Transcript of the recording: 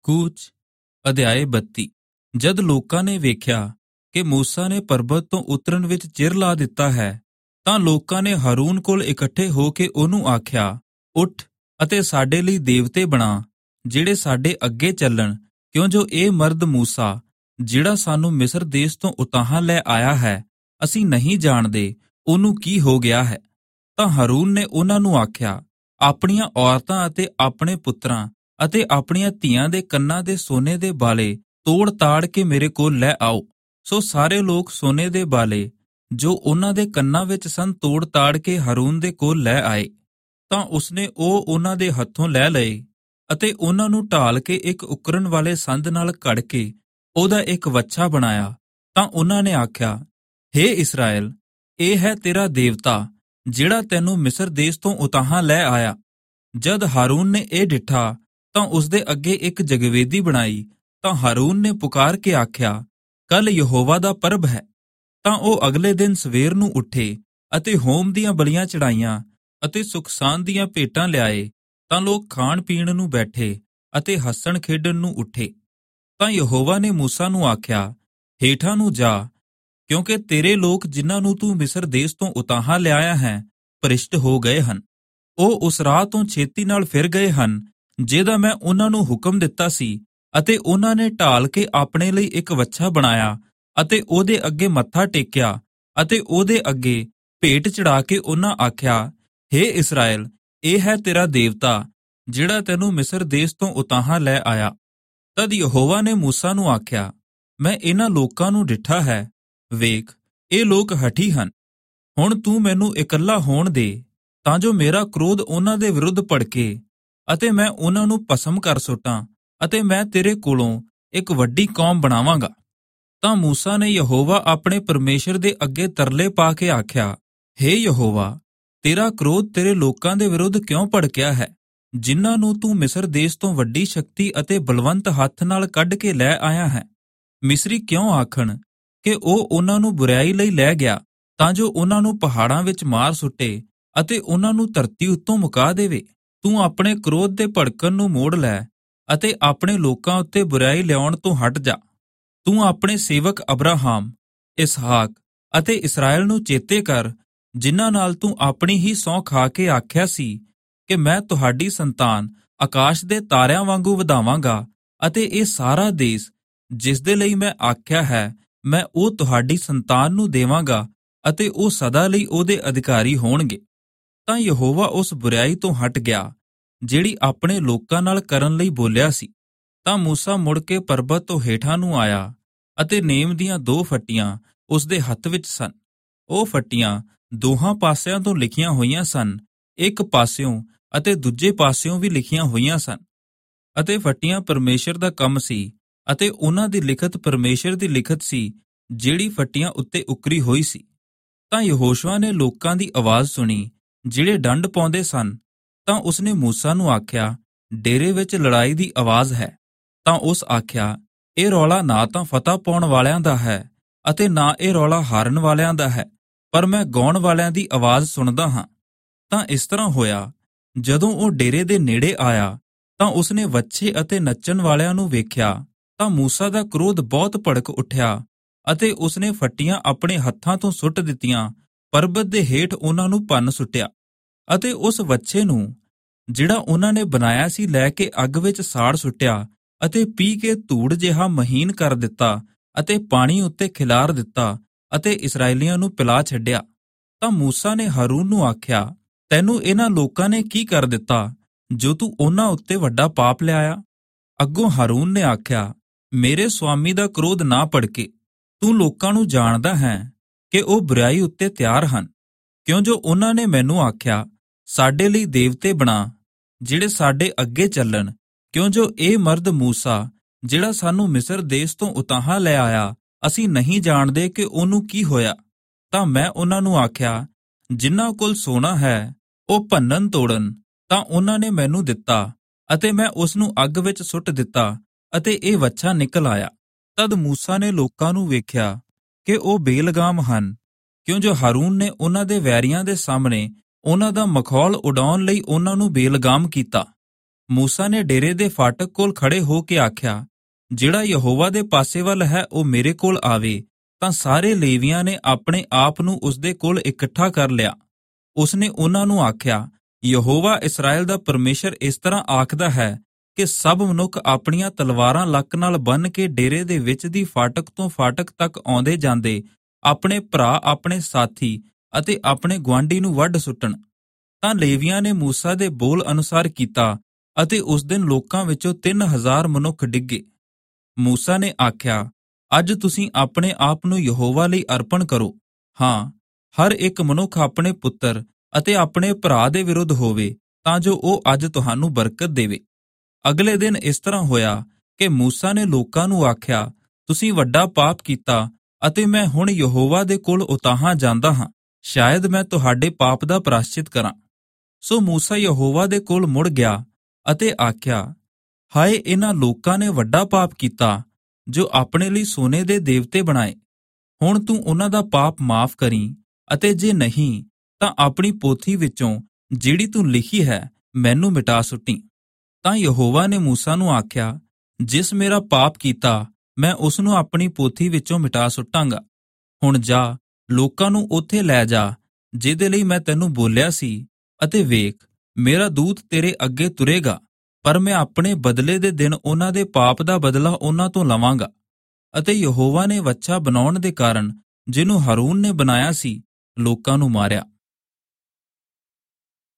ਕੂਚ ਅਧਿਆਇ 32। ਜਦ ਲੋਕਾਂ ਨੇ ਵੇਖਿਆ ਕਿ ਮੂਸਾ ਨੇ ਪਰਬਤ ਤੋਂ ਉਤਰਨ ਵਿੱਚ ਚਿਰ ਲਾ ਦਿੱਤਾ ਹੈ, ਤਾਂ ਲੋਕਾਂ ਨੇ ਹਾਰੂਨ ਕੋਲ ਇਕੱਠੇ ਹੋ ਕੇ ਉਹਨੂੰ ਆਖਿਆ, ਉੱਠ ਅਤੇ ਸਾਡੇ ਲਈ ਦੇਵਤੇ ਬਣਾ, ਜਿਹੜੇ ਸਾਡੇ ਅੱਗੇ ਚੱਲਣ, ਕਿਉਂ ਜੋ ਇਹ ਮਰਦ ਮੂਸਾ, ਜਿਹੜਾ ਸਾਨੂੰ ਮਿਸਰ ਦੇਸ਼ ਤੋਂ ਉਤਾਹਾਂ ਲੈ ਆਇਆ ਹੈ, ਅਸੀਂ ਨਹੀਂ ਜਾਣਦੇ ਉਹਨੂੰ ਕੀ ਹੋ ਗਿਆ ਹੈ। ਤਾਂ ਹਾਰੂਨ ਨੇ ਉਹਨਾਂ ਨੂੰ ਆਖਿਆ, ਆਪਣੀਆਂ ਔਰਤਾਂ ਅਤੇ ਆਪਣੇ ਪੁੱਤਰਾਂ ਅਤੇ ਆਪਣੀਆਂ ਧੀਆਂ ਦੇ ਕੰਨਾਂ ਦੇ ਸੋਨੇ ਦੇ ਬਾਲੇ ਤੋੜ ਤਾੜ ਕੇ ਮੇਰੇ ਕੋਲ ਲੈ ਆਓ। ਸੋ ਸਾਰੇ ਲੋਕ ਸੋਨੇ ਦੇ ਬਾਲੇ ਜੋ ਉਹਨਾਂ ਦੇ ਕੰਨਾਂ ਵਿੱਚ ਸਨ ਤੋੜ ਤਾੜ ਕੇ ਹਾਰੂਨ ਦੇ ਕੋਲ ਲੈ ਆਏ। ਤਾਂ ਉਸਨੇ ਉਹ ਉਹਨਾਂ ਦੇ ਹੱਥੋਂ ਲੈ ਲਏ ਅਤੇ ਉਹਨਾਂ ਨੂੰ ਢਾਲ ਕੇ ਇੱਕ ਉਕਰਨ ਵਾਲੇ ਸੰਦ ਨਾਲ ਘੜ ਕੇ ਉਹਦਾ ਇੱਕ ਵੱਛਾ ਬਣਾਇਆ। ਤਾਂ ਉਹਨਾਂ ਨੇ ਆਖਿਆ, ਹੇ ਇਸਰਾਏਲ, ਇਹ ਹੈ ਤੇਰਾ ਦੇਵਤਾ, ਜਿਹੜਾ ਤੈਨੂੰ ਮਿਸਰ ਦੇਸ਼ ਤੋਂ ਉਤਾਹਾਂ ਲੈ ਆਇਆ। ਜਦ ਹਾਰੂਨ ਨੇ ਇਹ ਡਿੱਠਾ ਤਾਂ ਉਸਦੇ ਅੱਗੇ ਇੱਕ ਜਗਵੇਦੀ ਬਣਾਈ। ਤਾਂ ਹਾਰੂਨ ਨੇ ਪੁਕਾਰ ਕੇ ਆਖਿਆ, ਕੱਲ ਯਹੋਵਾ ਦਾ ਪਰਬ ਹੈ। ਤਾਂ ਉਹ ਅਗਲੇ ਦਿਨ ਸਵੇਰ ਨੂੰ ਉੱਠੇ ਅਤੇ ਹੋਮ ਦੀਆਂ ਬਲੀਆਂ ਚੜਾਈਆਂ ਅਤੇ ਸੁਖਸਾਨ ਦੀਆਂ ਭੇਟਾਂ ਲਿਆਏ। ਤਾਂ ਲੋਕ ਖਾਣ ਪੀਣ ਨੂੰ ਬੈਠੇ ਅਤੇ ਹੱਸਣ ਖੇਡਣ ਨੂੰ ਉੱਠੇ। ਤਾਂ ਯਹੋਵਾ ਨੇ ਮੂਸਾ ਨੂੰ ਆਖਿਆ, ਹੇਠਾਂ ਨੂੰ ਜਾ, ਕਿਉਂਕਿ ਤੇਰੇ ਲੋਕ ਜਿਨ੍ਹਾਂ ਨੂੰ ਤੂੰ ਮਿਸਰ ਦੇਸ਼ ਤੋਂ ਉਤਾਹਾਂ ਲਿਆਇਆ ਹੈ, ਭ੍ਰਿਸ਼ਟ ਹੋ ਗਏ ਹਨ। ਉਹ ਉਸ ਰਾਹ ਤੋਂ ਛੇਤੀ ਨਾਲ ਫਿਰ ਗਏ ਹਨ ਜਿਹਦਾ ਮੈਂ ਉਹਨਾਂ ਨੂੰ ਹੁਕਮ ਦਿੱਤਾ ਸੀ, ਅਤੇ ਉਹਨਾਂ ਨੇ ਢਾਲ ਕੇ ਆਪਣੇ ਲਈ ਇੱਕ ਵੱਛਾ ਬਣਾਇਆ ਅਤੇ ਉਹਦੇ ਅੱਗੇ ਮੱਥਾ ਟੇਕਿਆ ਅਤੇ ਉਹਦੇ ਅੱਗੇ ਭੇਟ ਚੜਾ ਕੇ ਉਹਨਾਂ ਆਖਿਆ, ਹੇ ਇਸਰਾਏਲ, ਇਹ ਹੈ ਤੇਰਾ ਦੇਵਤਾ, ਜਿਹੜਾ ਤੈਨੂੰ ਮਿਸਰ ਦੇਸ਼ ਤੋਂ ਉਤਾਹਾਂ ਲੈ ਆਇਆ। ਤਦ ਯਹੋਵਾ ਨੇ ਮੂਸਾ ਨੂੰ ਆਖਿਆ, ਮੈਂ ਇਹਨਾਂ ਲੋਕਾਂ ਨੂੰ ਡਿੱਠਾ ਹੈ, ਵੇਖ, ਇਹ ਲੋਕ ਹਠੀ ਹਨ। ਹੁਣ ਤੂੰ ਮੈਨੂੰ ਇਕੱਲਾ ਹੋਣ ਦੇ, ਤਾਂ ਜੋ ਮੇਰਾ ਕ੍ਰੋਧ ਉਹਨਾਂ ਦੇ ਵਿਰੁੱਧ ਭੜਕੇ ਅਤੇ ਮੈਂ ਉਹਨਾਂ ਨੂੰ ਭਸਮ ਕਰ ਸੁੱਟਾਂ, ਅਤੇ ਮੈਂ ਤੇਰੇ ਕੋਲੋਂ ਇੱਕ ਵੱਡੀ ਕੌਮ ਬਣਾਵਾਂਗਾ। ਤਾਂ ਮੂਸਾ ਨੇ ਯਹੋਵਾ ਆਪਣੇ ਪਰਮੇਸ਼ਰ ਦੇ ਅੱਗੇ ਤਰਲੇ ਪਾ ਕੇ ਆਖਿਆ, ਹੇ ਯਹੋਵਾ, ਤੇਰਾ ਕ੍ਰੋਧ ਤੇਰੇ ਲੋਕਾਂ ਦੇ ਵਿਰੁੱਧ ਕਿਉਂ ਭੜਕਿਆ ਹੈ, ਜਿਨ੍ਹਾਂ ਨੂੰ ਤੂੰ ਮਿਸਰ ਦੇਸ਼ ਤੋਂ ਵੱਡੀ ਸ਼ਕਤੀ ਅਤੇ ਬਲਵੰਤ ਹੱਥ ਨਾਲ ਕੱਢ ਕੇ ਲੈ ਆਇਆ ਹੈ। ਮਿਸਰੀ ਕਿਉਂ ਆਖਣ ਕਿ ਉਹ ਉਹਨਾਂ ਨੂੰ ਬੁਰਾਈ ਲਈ ਲੈ ਗਿਆ, ਤਾਂ ਜੋ ਉਹਨਾਂ ਨੂੰ ਪਹਾੜਾਂ ਵਿੱਚ ਮਾਰ ਸੁੱਟੇ ਅਤੇ ਉਹਨਾਂ ਨੂੰ ਧਰਤੀ ਉੱਤੋਂ ਮੁਕਾ ਦੇਵੇ। ਤੂੰ ਆਪਣੇ ਕ੍ਰੋਧ ਦੇ ਭੜਕਣ ਨੂੰ ਮੋੜ ਲੈ ਅਤੇ ਆਪਣੇ ਲੋਕਾਂ ਉੱਤੇ ਬੁਰਾਈ ਲਿਆਉਣ ਤੋਂ ਹਟ ਜਾ। ਤੂੰ ਆਪਣੇ ਸੇਵਕ ਅਬਰਾਹਾਮ, ਇਸਹਾਕ ਅਤੇ ਇਸਰਾਏਲ ਨੂੰ ਚੇਤੇ ਕਰ, ਜਿਨ੍ਹਾਂ ਨਾਲ ਤੂੰ ਆਪਣੀ ਹੀ ਸਹੁੰ ਖਾ ਕੇ ਆਖਿਆ ਸੀ ਕਿ ਮੈਂ ਤੁਹਾਡੀ ਸੰਤਾਨ ਆਕਾਸ਼ ਦੇ ਤਾਰਿਆਂ ਵਾਂਗੂ ਵਧਾਵਾਂਗਾ, ਅਤੇ ਇਹ ਸਾਰਾ ਦੇਸ਼ ਜਿਸ ਦੇ ਲਈ ਮੈਂ ਆਖਿਆ ਹੈ, ਮੈਂ ਉਹ ਤੁਹਾਡੀ ਸੰਤਾਨ ਨੂੰ ਦੇਵਾਂਗਾ ਅਤੇ ਉਹ ਸਦਾ ਲਈ ਉਹਦੇ ਅਧਿਕਾਰੀ ਹੋਣਗੇ। ਤਾਂ ਯਹੋਵਾ ਉਸ ਬੁਰਾਈ ਤੋਂ ਹਟ ਗਿਆ ਜਿਹੜੀ ਆਪਣੇ ਲੋਕਾਂ ਨਾਲ ਕਰਨ ਲਈ ਬੋਲਿਆ ਸੀ। ਤਾਂ ਮੂਸਾ ਮੁੜ ਕੇ ਪਰਬਤ ਤੋਂ ਹੇਠਾਂ ਨੂੰ ਆਇਆ ਅਤੇ ਨੇਮ ਦੀਆਂ 2 ਫੱਟੀਆਂ ਉਸਦੇ ਹੱਥ ਵਿੱਚ ਸਨ। ਉਹ ਫੱਟੀਆਂ ਦੋਹਾਂ ਪਾਸਿਆਂ ਤੋਂ ਲਿਖੀਆਂ ਹੋਈਆਂ ਸਨ, ਇੱਕ ਪਾਸਿਓਂ ਅਤੇ ਦੂਜੇ ਪਾਸਿਓਂ ਵੀ ਲਿਖੀਆਂ ਹੋਈਆਂ ਸਨ। ਅਤੇ ਫੱਟੀਆਂ ਪਰਮੇਸ਼ਰ ਦਾ ਕੰਮ ਸੀ, ਅਤੇ ਉਹਨਾਂ ਦੀ ਲਿਖਤ ਪਰਮੇਸ਼ਰ ਦੀ ਲਿਖਤ ਸੀ, ਜਿਹੜੀ ਫੱਟੀਆਂ ਉੱਤੇ ਉਕਰੀ ਹੋਈ ਸੀ। ਤਾਂ ਯਹੋਸ਼ੂਆ ਨੇ ਲੋਕਾਂ ਦੀ ਆਵਾਜ਼ ਸੁਣੀ ਜਿਹੜੇ ਡੰਡ ਪਾਉਂਦੇ ਸਨ। ਤਾਂ ਉਸਨੇ ਮੂਸਾ ਨੂੰ ਆਖਿਆ, ਡੇਰੇ ਵਿੱਚ ਲੜਾਈ ਦੀ ਆਵਾਜ਼ ਹੈ। ਤਾਂ ਉਸ ਆਖਿਆ, ਇਹ ਰੌਲਾ ਨਾ ਤਾਂ ਫਤਹ ਪਾਉਣ ਵਾਲਿਆਂ ਦਾ ਹੈ ਅਤੇ ਨਾ ਇਹ ਰੌਲਾ ਹਾਰਨ ਵਾਲਿਆਂ ਦਾ ਹੈ, ਪਰ ਮੈਂ ਗਾਉਣ ਵਾਲਿਆਂ ਦੀ ਆਵਾਜ਼ ਸੁਣਦਾ ਹਾਂ। ਤਾਂ ਇਸ ਤਰ੍ਹਾਂ ਹੋਇਆ, ਜਦੋਂ ਉਹ ਡੇਰੇ ਦੇ ਨੇੜੇ ਆਇਆ ਤਾਂ ਉਸਨੇ ਵੱਛੇ ਅਤੇ ਨੱਚਣ ਵਾਲਿਆਂ ਨੂੰ ਵੇਖਿਆ। ਤਾਂ ਮੂਸਾ ਦਾ ਕ੍ਰੋਧ ਬਹੁਤ ਭੜਕ ਉੱਠਿਆ ਅਤੇ ਉਸਨੇ ਫੱਟੀਆਂ ਆਪਣੇ ਹੱਥਾਂ ਤੋਂ ਸੁੱਟ ਦਿੱਤੀਆਂ, ਪਰਬਤ ਦੇ ਹੇਠ ਉਹਨਾਂ ਨੂੰ ਭੰਨ ਸੁੱਟਿਆ, ਅਤੇ ਉਸ ਵੱਛੇ ਨੂੰ ਜਿਹੜਾ ਉਹਨਾਂ ਨੇ ਬਣਾਇਆ ਸੀ ਲੈ ਕੇ ਅੱਗ ਵਿੱਚ ਸਾੜ ਸੁੱਟਿਆ, ਅਤੇ ਪੀ ਕੇ ਧੂੜ ਜਿਹਾ ਮਹੀਨ ਕਰ ਦਿੱਤਾ ਅਤੇ ਪਾਣੀ ਉੱਤੇ ਖਿਲਾਰ ਦਿੱਤਾ ਅਤੇ ਇਸਰਾਏਲੀਆਂ ਨੂੰ ਪਿਲਾ ਛੱਡਿਆ। ਤਾਂ ਮੂਸਾ ਨੇ ਹਾਰੂਨ ਨੂੰ ਆਖਿਆ, ਤੈਨੂੰ ਇਹਨਾਂ ਲੋਕਾਂ ਨੇ ਕੀ ਕਰ ਦਿੱਤਾ ਜੋ ਤੂੰ ਉਹਨਾਂ ਉੱਤੇ ਵੱਡਾ ਪਾਪ ਲਿਆਇਆ? ਅੱਗੋਂ ਹਾਰੂਨ ਨੇ ਆਖਿਆ, ਮੇਰੇ ਸੁਆਮੀ ਦਾ ਕ੍ਰੋਧ ਨਾ ਭੜਕੇ। ਤੂੰ ਲੋਕਾਂ ਨੂੰ ਜਾਣਦਾ ਹੈ ਕਿ ਉਹ ਬੁਰਾਈ ਉੱਤੇ ਤਿਆਰ ਹਨ, ਕਿਉਂ ਜੋ ਉਹਨਾਂ ਨੇ ਮੈਨੂੰ ਆਖਿਆ, ਸਾਡੇ ਲਈ ਦੇਵਤੇ ਬਣਾ, ਜਿਹੜੇ ਸਾਡੇ ਅੱਗੇ ਚੱਲਣ, ਕਿਉਂ ਜੋ ਇਹ ਮਰਦ ਮੂਸਾ, ਜਿਹੜਾ ਸਾਨੂੰ ਮਿਸਰ ਦੇਸ਼ ਤੋਂ ਉਤਾਹਾਂ ਲੈ ਆਇਆ, ਅਸੀਂ ਨਹੀਂ ਜਾਣਦੇ ਕਿ ਉਹਨੂੰ ਕੀ ਹੋਇਆ। ਤਾਂ ਮੈਂ ਉਹਨਾਂ ਨੂੰ ਆਖਿਆ, ਜਿਨ੍ਹਾਂ ਕੋਲ ਸੋਨਾ ਹੈ ਉਹ ਭੰਨਣ ਤੋੜਨ। ਤਾਂ ਉਹਨਾਂ ਨੇ ਮੈਨੂੰ ਦਿੱਤਾ ਅਤੇ ਮੈਂ ਉਸ ਨੂੰ ਅੱਗ ਵਿੱਚ ਸੁੱਟ ਦਿੱਤਾ, ਅਤੇ ਇਹ ਵੱਛਾ ਨਿਕਲ ਆਇਆ। ਤਦ ਮੂਸਾ ਨੇ ਲੋਕਾਂ ਨੂੰ ਵੇਖਿਆ ਕਿ ਉਹ ਬੇਲਗਾਮ ਹਨ, ਕਿਉਂ ਜੋ ਹਾਰੂਨ ਨੇ ਉਹਨਾਂ ਦੇ ਵੈਰੀਆਂ ਦੇ ਸਾਹਮਣੇ ਉਹਨਾਂ ਦਾ ਮਖੌਲ ਉਡਾਉਣ ਲਈ ਉਹਨਾਂ ਨੂੰ ਬੇਲਗਾਮ ਕੀਤਾ। मूसा ने डेरे दे फाटक कोल खड़े हो के आख्या, जिहड़ा यहोवा दे पासे वल है ਉਹ ਮੇਰੇ ਕੋਲ ਆਵੇ। ਤਾਂ ਸਾਰੇ ਲੇਵੀਆਂ ਨੇ ਆਪਣੇ ਆਪ ਨੂੰ ਉਸਦੇ ਕੋਲ ਇਕੱਠਾ ਕਰ ਲਿਆ। ਉਸਨੇ ਉਹਨਾਂ ਨੂੰ ਆਖਿਆ, ਯਹੋਵਾ ਇਸਰਾਏਲ ਦਾ ਪਰਮੇਸ਼ਰ ਇਸ ਤਰ੍ਹਾਂ ਆਖਦਾ ਹੈ ਕਿ ਸਭ ਮਨੁੱਖ ਆਪਣੀਆਂ ਤਲਵਾਰਾਂ ਲੱਕ ਨਾਲ ਬੰਨ੍ਹ ਕੇ ਡੇਰੇ ਦੇ ਵਿੱਚ ਦੀ ਫਾਟਕ ਤੋਂ ਫਾਟਕ ਤੱਕ ਆਉਂਦੇ ਜਾਂਦੇ ਆਪਣੇ ਭਰਾ, ਆਪਣੇ ਸਾਥੀ ਅਤੇ ਆਪਣੇ ਗੁਆਂਢੀ ਨੂੰ ਵੱਢ ਸੁੱਟਣ। ਤਾਂ ਲੇਵੀਆਂ ਨੇ ਮੂਸਾ ਦੇ ਬੋਲ ਅਨੁਸਾਰ ਕੀਤਾ ਅਤੇ ਉਸ ਦਿਨ ਲੋਕਾਂ ਵਿੱਚੋਂ 3000 ਮਨੁੱਖ ਡਿੱਗੇ। ਮੂਸਾ ਨੇ ਆਖਿਆ, ਅੱਜ ਤੁਸੀਂ ਆਪਣੇ ਆਪ ਨੂੰ ਯਹੋਵਾ ਲਈ ਅਰਪਣ ਕਰੋ। ਹਾਂ, ਹਰ ਇੱਕ ਮਨੁੱਖ ਆਪਣੇ ਪੁੱਤਰ ਅਤੇ ਆਪਣੇ ਭਰਾ ਦੇ ਵਿਰੁੱਧ ਹੋਵੇ, ਤਾਂ ਜੋ ਉਹ ਅੱਜ ਤੁਹਾਨੂੰ ਬਰਕਤ ਦੇਵੇ। ਅਗਲੇ ਦਿਨ ਇਸ ਤਰ੍ਹਾਂ ਹੋਇਆ ਕਿ ਮੂਸਾ ਨੇ ਲੋਕਾਂ ਨੂੰ ਆਖਿਆ, ਤੁਸੀਂ ਵੱਡਾ ਪਾਪ ਕੀਤਾ ਅਤੇ ਮੈਂ ਹੁਣ ਯਹੋਵਾ ਦੇ ਕੋਲ ਉਤਾਹਾਂ ਜਾਂਦਾ ਹਾਂ, ਸ਼ਾਇਦ ਮੈਂ ਤੁਹਾਡੇ ਪਾਪ ਦਾ ਪ੍ਰਾਸ਼ਚਿਤ ਕਰਾਂ। ਸੋ ਮੂਸਾ ਯਹੋਵਾ ਦੇ ਕੋਲ ਮੁੜ ਗਿਆ ਅਤੇ ਆਖਿਆ, ਹਾਏ, ਇਹਨਾਂ ਲੋਕਾਂ ਨੇ ਵੱਡਾ ਪਾਪ ਕੀਤਾ ਜੋ ਆਪਣੇ ਲਈ ਸੋਨੇ ਦੇ ਦੇਵਤੇ ਬਣਾਏ। ਹੁਣ ਤੂੰ ਉਹਨਾਂ ਦਾ ਪਾਪ ਮਾਫ ਕਰੀਂ, ਅਤੇ ਜੇ ਨਹੀਂ ਤਾਂ ਆਪਣੀ ਪੋਥੀ ਵਿੱਚੋਂ ਜਿਹੜੀ ਤੂੰ ਲਿਖੀ ਹੈ ਮੈਨੂੰ ਮਿਟਾ ਸੁੱਟੀ। ਤਾਂ ਯਹੋਵਾ ਨੇ ਮੂਸਾ ਨੂੰ ਆਖਿਆ, ਜਿਸ ਮੇਰਾ ਪਾਪ ਕੀਤਾ ਮੈਂ ਉਸ ਨੂੰ ਆਪਣੀ ਪੋਥੀ ਵਿੱਚੋਂ ਮਿਟਾ ਸੁੱਟਾਂਗਾ। ਹੁਣ ਜਾ, ਲੋਕਾਂ ਨੂੰ ਉੱਥੇ ਲੈ ਜਾ ਜਿਹਦੇ ਲਈ ਮੈਂ ਤੈਨੂੰ ਬੋਲਿਆ ਸੀ, ਅਤੇ ਵੇਖ, ਮੇਰਾ ਦੂਤ ਤੇਰੇ ਅੱਗੇ ਤੁਰੇਗਾ, ਪਰ ਮੈਂ ਆਪਣੇ ਬਦਲੇ ਦੇ ਦਿਨ ਉਹਨਾਂ ਦੇ ਪਾਪ ਦਾ ਬਦਲਾ ਉਹਨਾਂ ਤੋਂ ਲਵਾਂਗਾ। ਅਤੇ ਯਹੋਵਾ ਨੇ ਵੱਛਾ ਬਣਾਉਣ ਦੇ ਕਾਰਨ ਜਿਹਨੂੰ ਹਾਰੂਨ ਨੇ ਬਣਾਇਆ ਸੀ, ਲੋਕਾਂ ਨੂੰ ਮਾਰਿਆ।